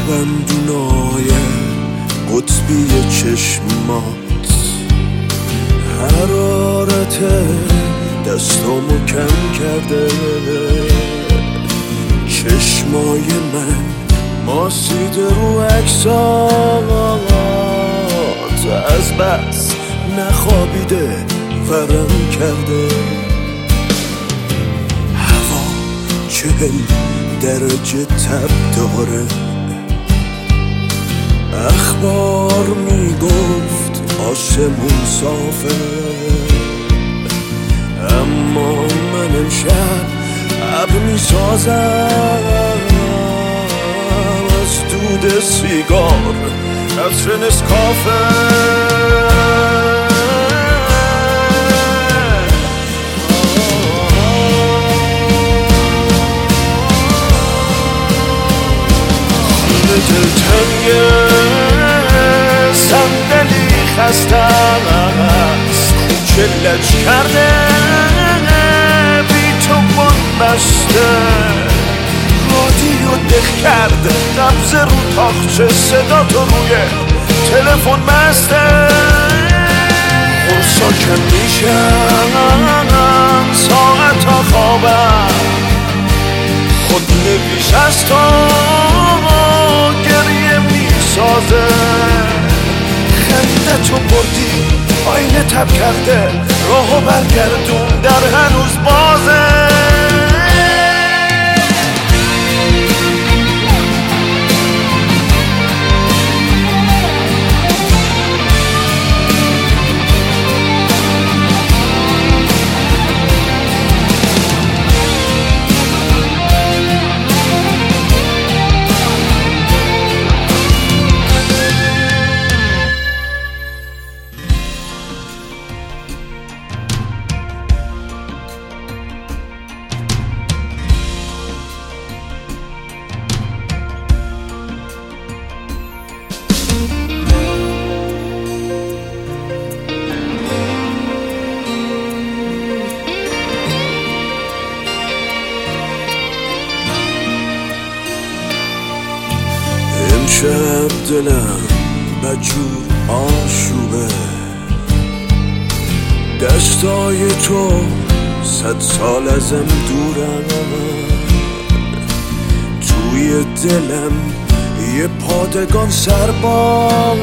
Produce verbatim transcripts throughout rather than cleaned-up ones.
گوسفندونای قطبی چشمات، حرارت دستامو کم کرده، چشمای من ماسیده رو عکسات، از بس نخوابیده ورم کرده، هوا چهل درجه تب داره، اخبار میگفت آسمون صافه، اما من امشب ابر میسازم از دود سیگار عطر نسکافه. دلتنگه صندلی خسته است، کوچه لج کرده بی تو بند بسته، رادیو دق کرد نبض رو تاخچه، صدا تو روی تلفن مسته، خورسا کم میشن ساعتا خوابم، خود نویش از تو گریه میسازه، خنده تو بردی آینه تب کرده، راهو برگردون در هنوز بازه. امشب دلم بدجور آشوبه، دستای تو صد سال ازم دورن، توی دلم یه پادگان سرباز،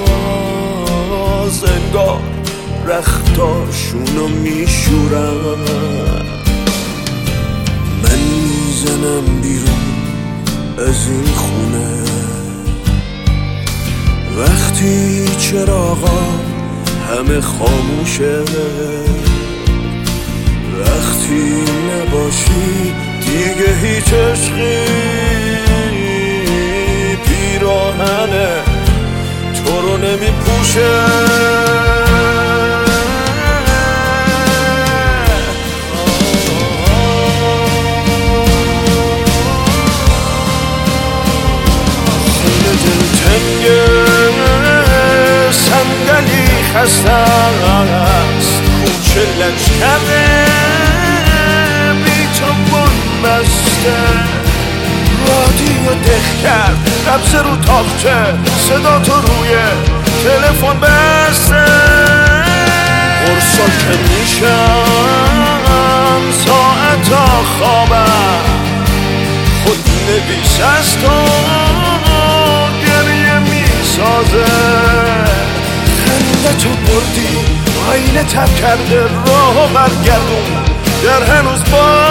انگار رختاشونو میشورن، من میزنم بیرون از این خونه، وقتی چراغا همه خاموشه، وقتی نباشی دیگه هیچ عشقی پیراهن تو رو نمی پوشه. صندلی خسته است، کوچه لج کرده بی تو بند بسته، رادیو دق کرد نبض رو تاخچه، صدا تو روی تلفن بسته، قرصا که میشم ساعتا خوابم، خود نویس از تو گریه میسازه، خنده تو بردی آینه تب کرده، راهو برگردون در هنوز با